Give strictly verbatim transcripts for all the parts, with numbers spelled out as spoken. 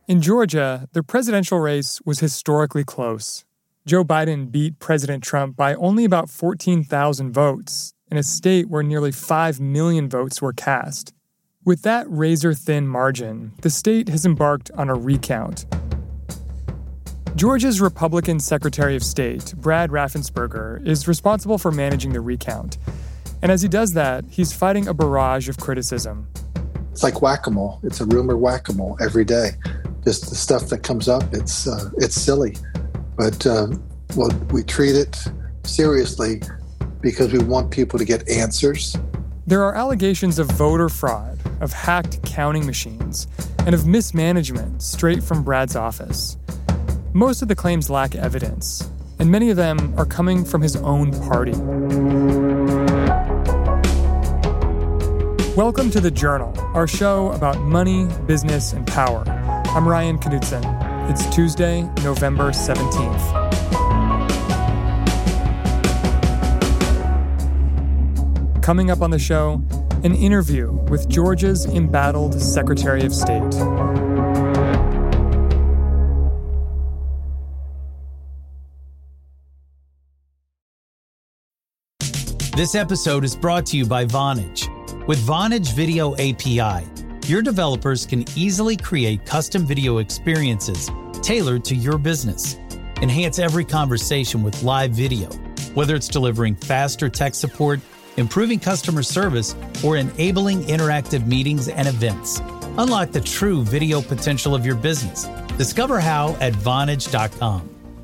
In Georgia, the presidential race was historically close. Joe Biden beat President Trump by only about fourteen thousand votes in a state where nearly five million votes were cast. With that razor-thin margin, the state has embarked on a recount. Georgia's Republican Secretary of State, Brad Raffensperger, is responsible for managing the recount. And as he does that, he's fighting a barrage of criticism. It's like whack-a-mole. It's a rumor whack-a-mole every day. Just the stuff that comes up, it's uh, it's silly. But uh, well, we treat it seriously because we want people to get answers. There are allegations of voter fraud, of hacked counting machines, and of mismanagement straight from Brad's office. Most of the claims lack evidence, and many of them are coming from his own party. Welcome to The Journal, our show about money, business, and power. I'm Ryan Knudsen. It's Tuesday, November seventeenth. Coming up on the show, an interview with Georgia's embattled Secretary of State. This episode is brought to you by Vonage. With Vonage Video A P I, your developers can easily create custom video experiences tailored to your business. Enhance every conversation with live video, whether it's delivering faster tech support, improving customer service, or enabling interactive meetings and events. Unlock the true video potential of your business. Discover how at Vonage dot com.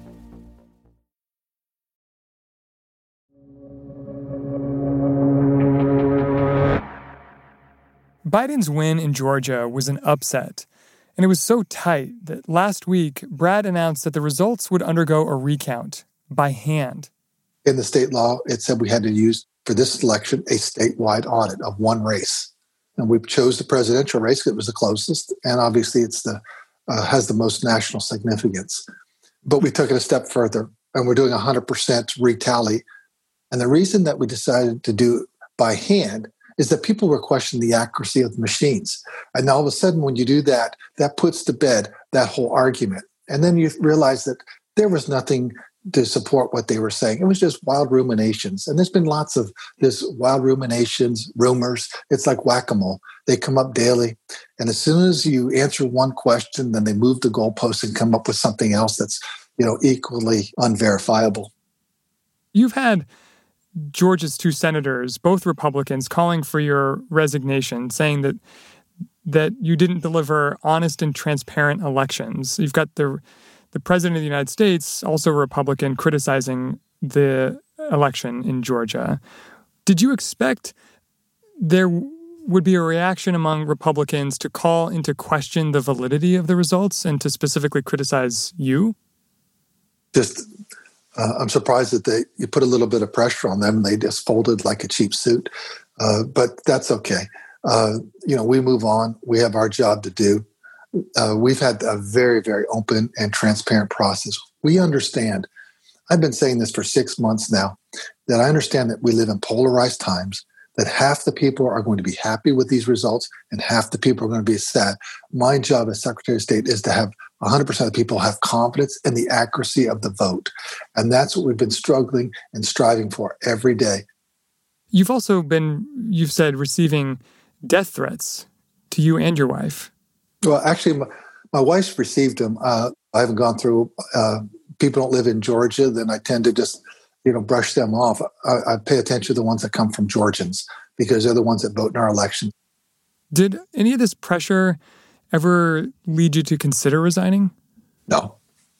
Biden's win in Georgia was an upset, and it was so tight that last week, Brad announced that the results would undergo a recount by hand. In the state law, it said we had to use, for this election, a statewide audit of one race. And we chose the presidential race because it was the closest, and obviously it's the uh, has the most national significance. But we took it a step further, and we're doing a one hundred percent retally. And the reason that we decided to do it by hand is that people were questioning the accuracy of the machines. And all of a sudden, when you do that, that puts to bed that whole argument. And then you realize that there was nothing to support what they were saying. It was just wild ruminations. And there's been lots of this wild ruminations, rumors. It's like whack-a-mole. They come up daily. And as soon as you answer one question, then they move the goalposts and come up with something else that's, you know, equally unverifiable. You've had Georgia's two senators, both Republicans, calling for your resignation, saying that that you didn't deliver honest and transparent elections. You've got the the president of the United States, also a Republican, criticizing the election in Georgia. Did you expect there would be a reaction among Republicans to call into question the validity of the results and to specifically criticize you? Just Uh, I'm surprised that they you put a little bit of pressure on them and they just folded like a cheap suit. Uh, but that's okay. Uh, you know, we move on. We have our job to do. Uh, we've had a very, very open and transparent process. We understand. I've been saying this for six months now, that I understand that we live in polarized times, that half the people are going to be happy with these results and half the people are going to be sad. My job as Secretary of State is to have one hundred percent of the people have confidence in the accuracy of the vote. And that's what we've been struggling and striving for every day. You've also been, you've said, receiving death threats to you and your wife. Well, actually, my, my wife's received them. Uh, I haven't gone through, uh, people don't live in Georgia, then I tend to just, you know, brush them off. I, I pay attention to the ones that come from Georgians because they're the ones that vote in our election. Did any of this pressure ever lead you to consider resigning? No.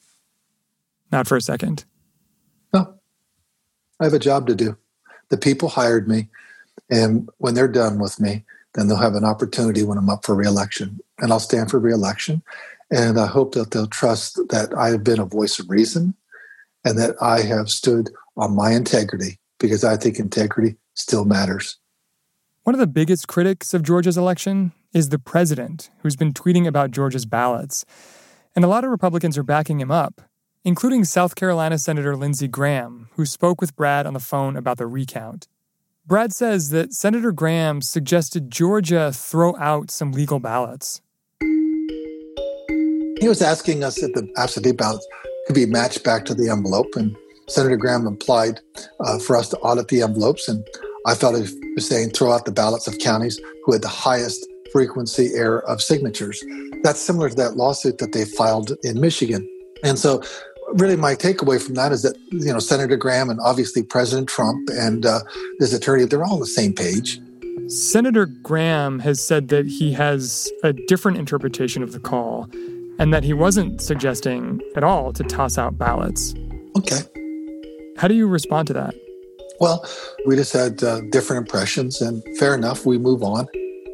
Not for a second? No. I have a job to do. The people hired me, and when they're done with me, then they'll have an opportunity when I'm up for re-election. And I'll stand for re-election, and I hope that they'll trust that I have been a voice of reason and that I have stood on my integrity, because I think integrity still matters. One of the biggest critics of Georgia's election is the president, who's been tweeting about Georgia's ballots. And a lot of Republicans are backing him up, including South Carolina Senator Lindsey Graham, who spoke with Brad on the phone about the recount. Brad says that Senator Graham suggested Georgia throw out some legal ballots. He was asking us if the absentee ballots could be matched back to the envelope, and Senator Graham implied uh, for us to audit the envelopes, and I felt he was saying throw out the ballots of counties who had the highest frequency error of signatures. That's similar to that lawsuit that they filed in Michigan. And so really my takeaway from that is that, you know, Senator Graham and obviously President Trump and uh, his attorney, they're all on the same page. Senator Graham has said that he has a different interpretation of the call and that he wasn't suggesting at all to toss out ballots. Okay. How do you respond to that? Well, we just had uh, different impressions, and fair enough, we move on.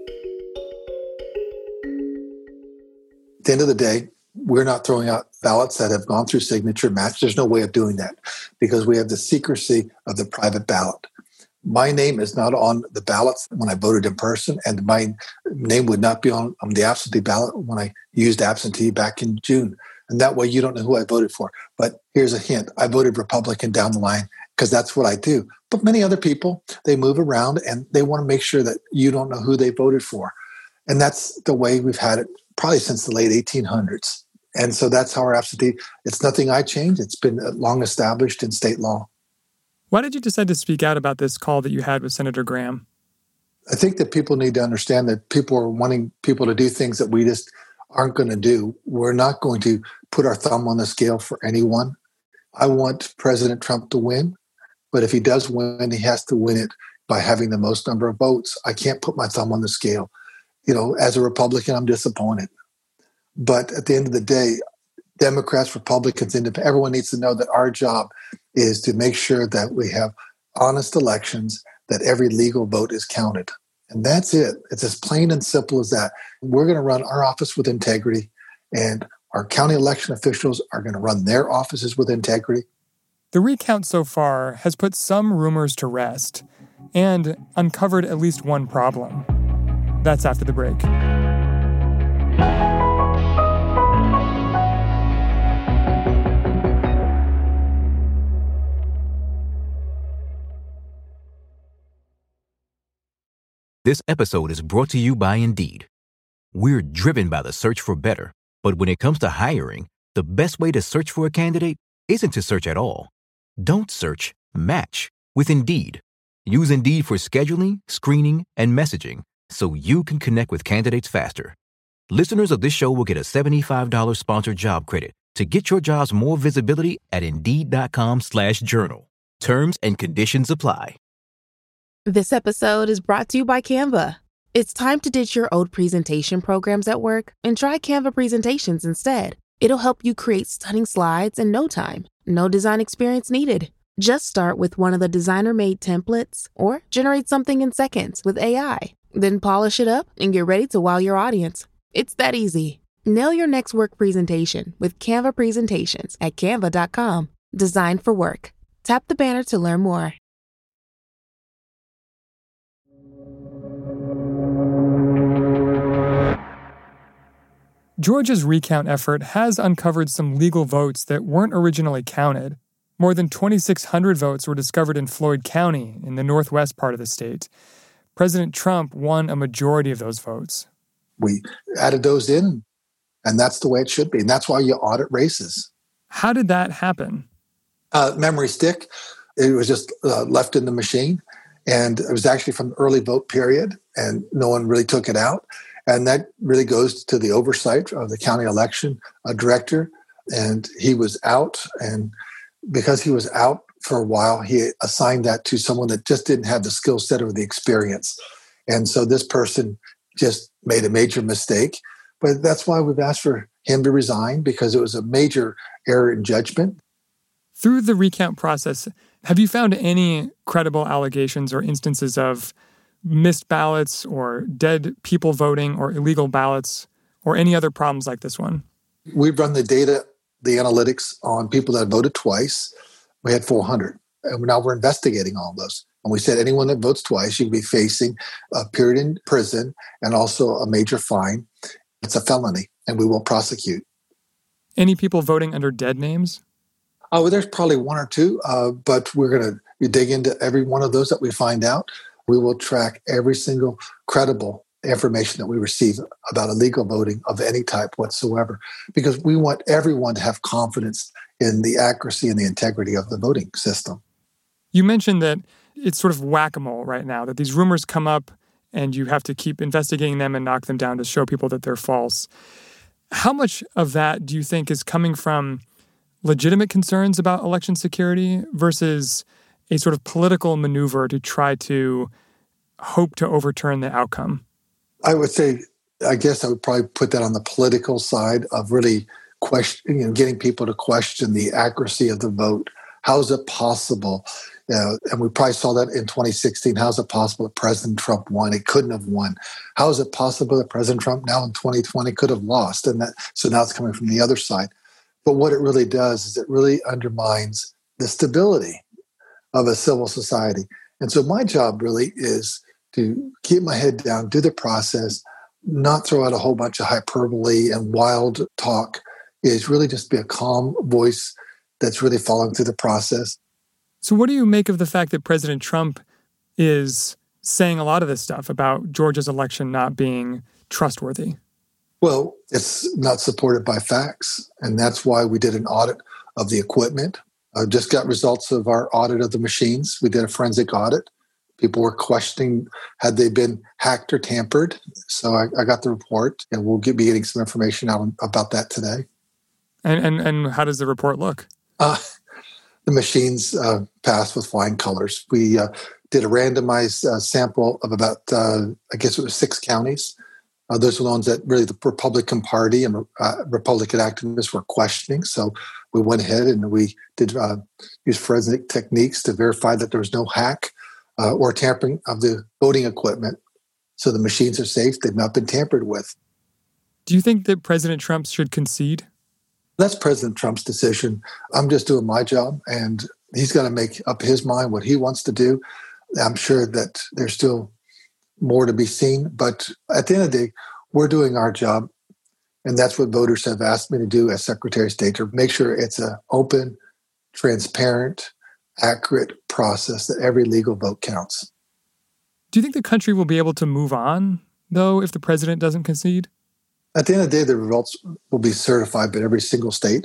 At the end of the day, we're not throwing out ballots that have gone through signature match. There's no way of doing that because we have the secrecy of the private ballot. My name is not on the ballots when I voted in person, and my name would not be on, on the absentee ballot when I used absentee back in June. And that way you don't know who I voted for. But here's a hint. I voted Republican down the line because that's what I do. But many other people, they move around and they want to make sure that you don't know who they voted for. And that's the way we've had it probably since the late eighteen hundreds. And so that's how our absentee, it's nothing I changed. It's been long established in state law. Why did you decide to speak out about this call that you had with Senator Graham? I think that people need to understand that people are wanting people to do things that we just aren't going to do. We're not going to put our thumb on the scale for anyone. I want President Trump to win, but if he does win, he has to win it by having the most number of votes. I can't put my thumb on the scale. You know, as a Republican, I'm disappointed. But at the end of the day, Democrats, Republicans, independent, everyone needs to know that our job is to make sure that we have honest elections, that every legal vote is counted. And that's it. It's as plain and simple as that. We're going to run our office with integrity, and our county election officials are going to run their offices with integrity. The recount so far has put some rumors to rest and uncovered at least one problem. That's after the break. This episode is brought to you by Indeed. We're driven by the search for better, but when it comes to hiring, the best way to search for a candidate isn't to search at all. Don't search, match with Indeed. Use Indeed for scheduling, screening, and messaging so you can connect with candidates faster. Listeners of this show will get a seventy-five dollars sponsored job credit to get your jobs more visibility at Indeed.com slash journal. Terms and conditions apply. This episode is brought to you by Canva. It's time to ditch your old presentation programs at work and try Canva presentations instead. It'll help you create stunning slides in no time. No design experience needed. Just start with one of the designer-made templates or generate something in seconds with A I. Then polish it up and get ready to wow your audience. It's that easy. Nail your next work presentation with Canva presentations at canva dot com. Designed for work. Tap the banner to learn more. Georgia's recount effort has uncovered some legal votes that weren't originally counted. More than twenty-six hundred votes were discovered in Floyd County in the northwest part of the state. President Trump won a majority of those votes. We added those in, and that's the way it should be. And that's why you audit races. How did that happen? Uh, memory stick. It was just uh, left in the machine. And it was actually from the early vote period, and no one really took it out. And that really goes to the oversight of the county election uh, director. And he was out. And because he was out for a while, he assigned that to someone that just didn't have the skill set or the experience. And so this person just made a major mistake. But that's why we've asked for him to resign, because it was a major error in judgment. Through the recount process, have you found any credible allegations or instances of missed ballots or dead people voting or illegal ballots or any other problems like this one? We've run the data, the analytics on people that voted twice. We had four hundred. And now we're investigating all of those. And we said anyone that votes twice, you can be facing a period in prison and also a major fine. It's a felony, and we will prosecute. Any people voting under dead names? Oh, well, there's probably one or two, uh, but we're going to dig into every one of those that we find out. We will track every single credible information that we receive about illegal voting of any type whatsoever, because we want everyone to have confidence in the accuracy and the integrity of the voting system. You mentioned that it's sort of whack-a-mole right now, that these rumors come up and you have to keep investigating them and knock them down to show people that they're false. How much of that do you think is coming from legitimate concerns about election security versus a sort of political maneuver to try to hope to overturn the outcome? I would say, I guess I would probably put that on the political side of really question, you know, getting people to question the accuracy of the vote. How is it possible? Uh, and we probably saw that in twenty sixteen. How is it possible that President Trump won? He couldn't have won. How is it possible that President Trump now in twenty twenty could have lost? And that, so now it's coming from the other side. But what it really does is it really undermines the stability of a civil society. And so my job really is to keep my head down, do the process, not throw out a whole bunch of hyperbole and wild talk, is really just be a calm voice that's really following through the process. So what do you make of the fact that President Trump is saying a lot of this stuff about Georgia's election not being trustworthy? Well, it's not supported by facts, and that's why we did an audit of the equipment. I just got results of our audit of the machines. We did a forensic audit. People were questioning, had they been hacked or tampered? So I, I got the report, and we'll get, be getting some information out about that today. And and, and how does the report look? Uh, the machines uh, passed with flying colors. We uh, did a randomized uh, sample of about, uh, I guess it was six counties. Uh, those were the ones that really the Republican Party and uh, Republican activists were questioning. So we went ahead and we did uh, use forensic techniques to verify that there was no hack uh, or tampering of the voting equipment. So the machines are safe. They've not been tampered with. Do you think that President Trump should concede? That's President Trump's decision. I'm just doing my job, and he's got to make up his mind what he wants to do. I'm sure that there's still more to be seen, but at the end of the day, we're doing our job, and that's what voters have asked me to do as Secretary of State, to make sure it's an open, transparent, accurate process that every legal vote counts. Do you think the country will be able to move on, though, if the president doesn't concede? At the end of the day, the results will be certified by every single state,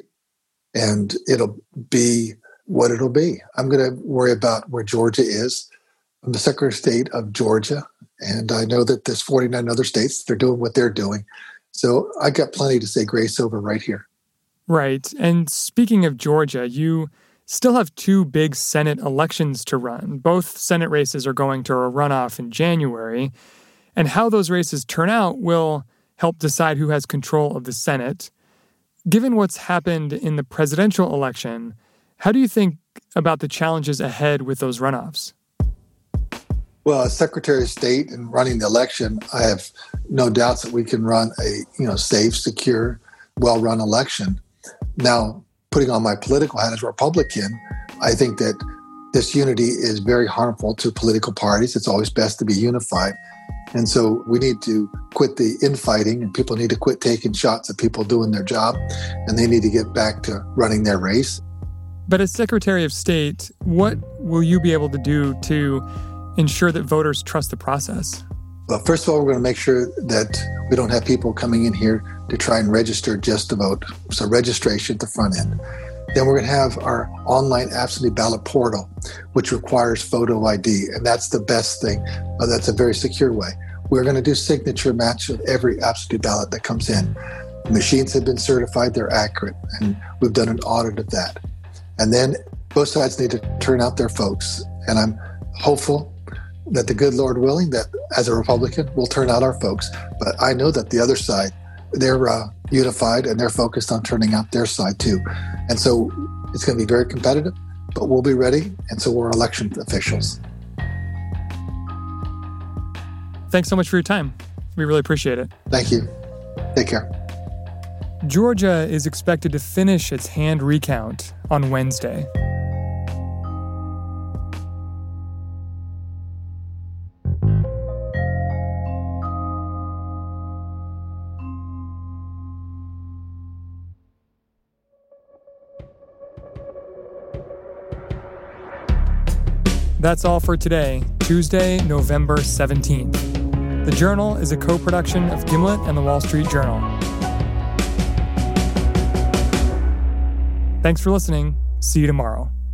and it'll be what it'll be. I'm going to worry about where Georgia is. I'm the Secretary of State of Georgia, and I know that there's forty-nine other states. They're doing what they're doing. So I got plenty to say grace over right here. Right. And speaking of Georgia, you still have two big Senate elections to run. Both Senate races are going to a runoff in January, and how those races turn out will help decide who has control of the Senate. Given what's happened in the presidential election, how do you think about the challenges ahead with those runoffs? Well, as Secretary of State and running the election, I have no doubts that we can run a you know safe, secure, well-run election. Now, putting on my political hat as a Republican, I think that this unity is very harmful to political parties. It's always best to be unified. And so we need to quit the infighting, and people need to quit taking shots at people doing their job, and they need to get back to running their race. But as Secretary of State, what will you be able to do to ensure that voters trust the process? Well, first of all, we're going to make sure that we don't have people coming in here to try and register just to vote. So registration at the front end. Then we're going to have our online absentee ballot portal, which requires photo I D, and that's the best thing. Uh, that's a very secure way. We're going to do signature match of every absentee ballot that comes in. The machines have been certified, they're accurate, and we've done an audit of that. And then both sides need to turn out their folks, and I'm hopeful that the good Lord willing, that as a Republican, we'll turn out our folks. But I know that the other side, they're uh, unified and they're focused on turning out their side too. And so it's going to be very competitive, but we'll be ready. And so we're election officials. Thanks so much for your time. We really appreciate it. Thank you. Take care. Georgia is expected to finish its hand recount on Wednesday. That's all for today, Tuesday, November seventeenth. The Journal is a co-production of Gimlet and The Wall Street Journal. Thanks for listening. See you tomorrow.